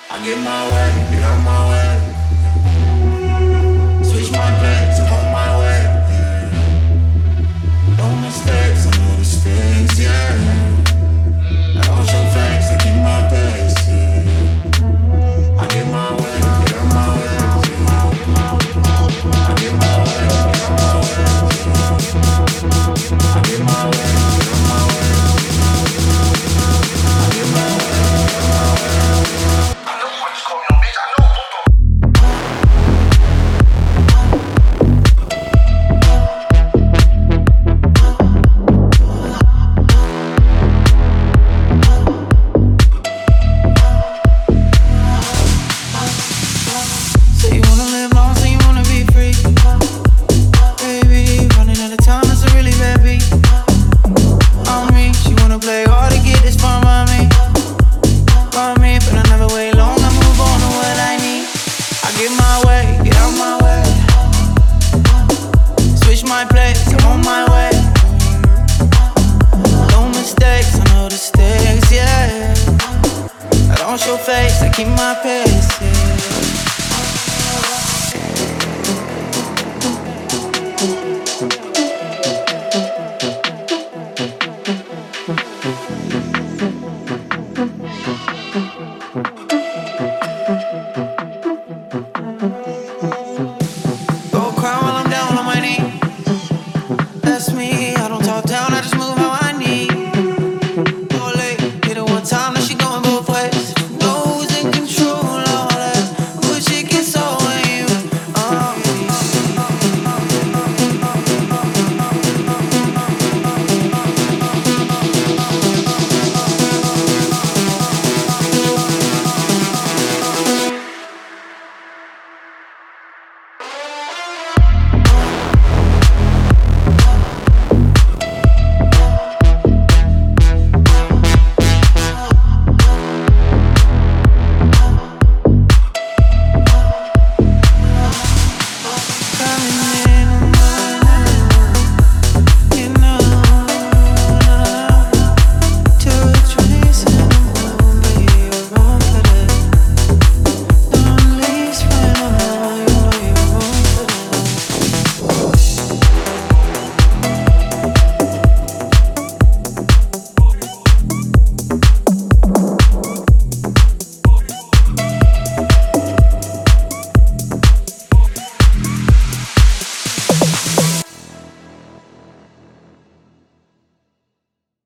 I get my way, get on my way. Switch my plans, I'm on my way. No mistakes, I know the stakes, yeah. I don't show face, I keep my pace, yeah. I get my way, get on my way. I get my way, get on my way. I get my way, get on my way. I get my way, get on my way. Face, I keep my pace, yeah.